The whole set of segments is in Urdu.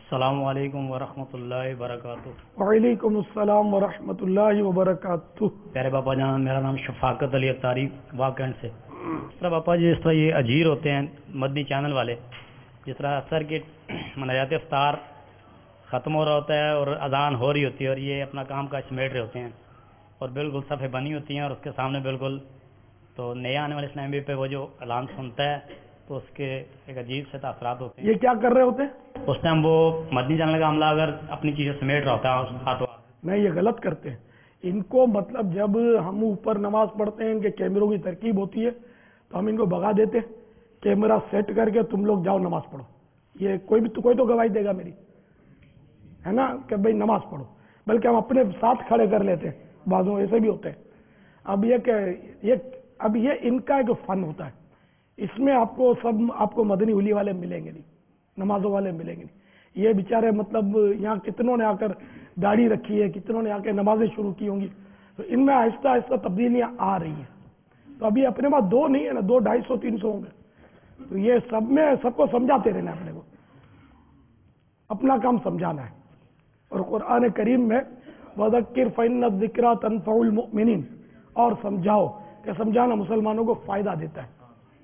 السلام علیکم ورحمۃ اللہ وبرکاتہ۔ وعلیکم السلام ورحمۃ اللہ وبرکاتہ۔ پیارے باپا جان، میرا نام شفاقت علی اختاری واکنڈ سے۔ جس طرح باپا جی، جس طرح یہ اجیر ہوتے ہیں مدنی چینل والے، جس طرح اثر کے مناجات افطار ختم ہو رہا ہوتا ہے اور اذان ہو رہی ہوتی ہے اور یہ اپنا کام کاج سمیٹ رہے ہوتے ہیں اور بالکل صفحے بنی ہوتی ہیں اور اس کے سامنے بالکل تو نیا آنے والے اسلام پہ وہ جو اعلان سنتا ہے تو اس کے ایک عجیب سے تاثرات ہوتے ہیں۔ یہ کیا کر رہے ہوتے ہیں؟ اس ٹائم وہ مدنی چینل کا عملہ اگر اپنی چیزیں سمیٹ رہا ہوتا ہے ہاتھوں نہیں، یہ غلط کرتے ہیں۔ ان کو مطلب جب ہم اوپر نماز پڑھتے ہیں، ان کے کیمروں کی ترکیب ہوتی ہے تو ہم ان کو بھگا دیتے ہیں، کیمرہ سیٹ کر کے تم لوگ جاؤ نماز پڑھو۔ یہ کوئی تو گواہی دے گا میری، ہے نا، کہ بھائی نماز پڑھو، بلکہ ہم اپنے ساتھ کھڑے کر لیتے ہیں، بعضوں ایسے بھی ہوتے ہیں۔ اب یہ ان کا ایک فن ہوتا ہے، اس میں آپ کو مدنی اولی والے ملیں گے نہیں، نمازوں والے ملیں گے نہیں۔ یہ بیچارے مطلب یہاں کتنوں نے آ کر داڑھی رکھی ہے، کتنوں نے آ کے نمازیں شروع کی ہوں گی، تو ان میں آہستہ آہستہ تبدیلیاں آ رہی ہیں۔ تو ابھی اپنے پاس 2 نہیں ہے نا، 200 250 300 ہوں گے، تو یہ سب کو سمجھاتے رہنا ہے، اپنے کو اپنا کام سمجھانا ہے۔ اور قرآن کریم میں وَذَكِّرْ فَإِنَّ الذِّكْرَىٰ تَنفَعُ الْمُؤْمِنِينَ، اور سمجھاؤ کہ سمجھانا مسلمانوں کو فائدہ دیتا ہے۔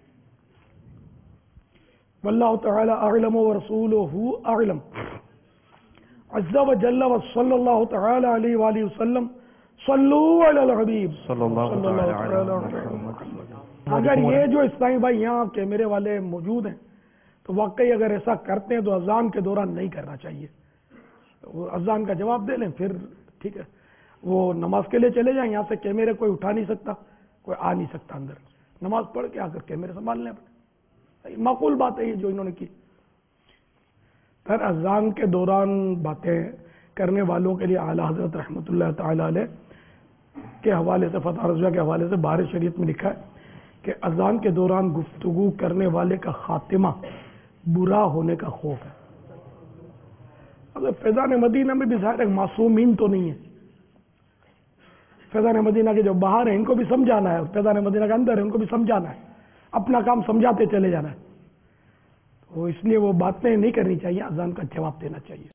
واللہ تعالی اعلم ورسولہ اعلم عز وجل وصلی اللہ تعالی علیہ وآلہ وسلم صلو علی الحبیب صلی اللہ تعالی علیہ وسلم۔ اگر یہ جو اسلامی بھائی یہاں کیمرے والے موجود ہیں تو واقعی اگر ایسا کرتے ہیں تو اذان کے دوران نہیں کرنا چاہیے۔ وہ اذان کا جواب دے لیں، پھر ٹھیک ہے، وہ نماز کے لیے چلے جائیں، یہاں سے کیمرے کوئی اٹھا نہیں سکتا، کوئی آ نہیں سکتا اندر، نماز پڑھ کے آ کر کیمرے سنبھال لیں اپنے۔ معقول بات ہے یہ جو انہوں نے کی۔ پھر اذان کے دوران باتیں کرنے والوں کے لیے اعلیٰ حضرت رحمۃ اللہ تعالی علیہ کے حوالے سے، فتح رضویہ کے حوالے سے بہار شریعت میں لکھا ہے کہ اذان کے دوران گفتگو کرنے والے کا خاتمہ برا ہونے کا خوف ہے۔ اگر فیضان مدینہ میں بھی ظاہر معصومین تو نہیں ہے، فیضان مدینہ کے جو باہر ہیں ان کو بھی سمجھانا ہے، اور فیضان مدینہ کے اندر ہے ان کو بھی سمجھانا ہے، اپنا کام سمجھاتے چلے جانا ہے۔ تو اس لیے وہ باتیں نہیں کرنی چاہیے، اذان کا جواب دینا چاہیے۔